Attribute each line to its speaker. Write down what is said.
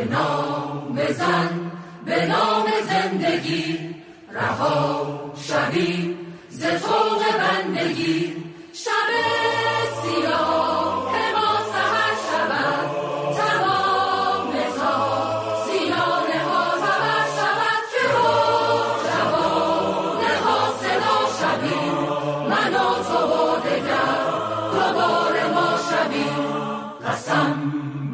Speaker 1: نام بزن به نام زندگی، رها شویم ز طوق بندگی. شب سیاه ما سحر شود، تمام تا سینانه ها زبر شود که جوانه ها صدا شویم، من و تو و دگر دوباره ما شویم. قسم